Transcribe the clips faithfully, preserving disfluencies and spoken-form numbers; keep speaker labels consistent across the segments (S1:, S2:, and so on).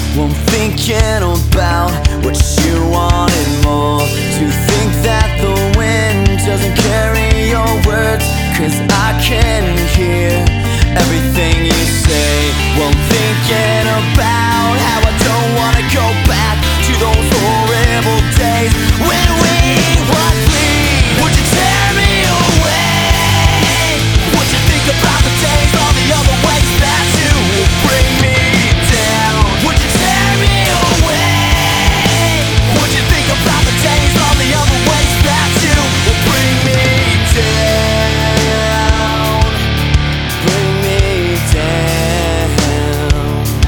S1: Won't thinking about what you wanted more. To think that the wind doesn't carry your words, 'cause I can hear everything you say. Won't thinking about how I don't wanna go back to those horrible days when we was free. Would you tear me away? Would you think about the days, all the other ways that you will bring me down? Would you tear me away? Would you think about the days, all the other ways that you will bring me down? Bring me down.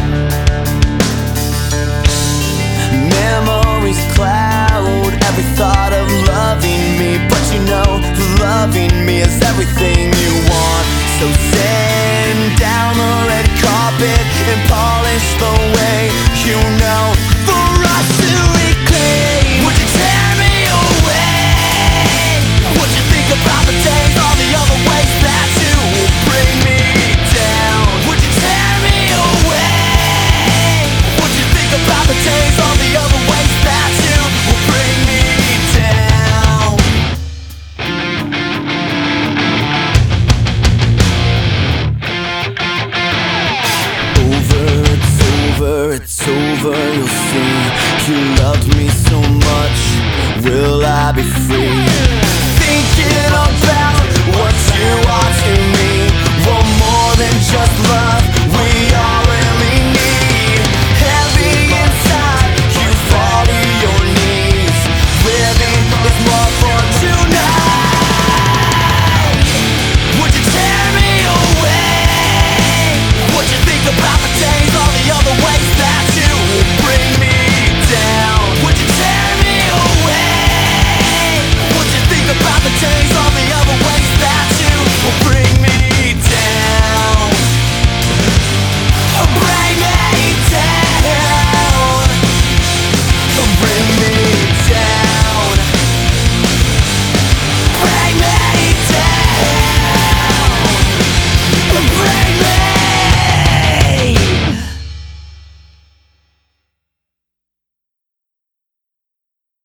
S1: Memories cloud every thought of loving me, but you know loving me is everything you want. So send down the red carpet and polish the way you know for us to reclaim. Would you tear me away? Would you think about the days, all the other ways that you will bring me down? Would you tear me away? Would you think about the days, all the other ways that you will bring me down? Over, it's over, it's over, you'll see. You loved me so much, will I be free?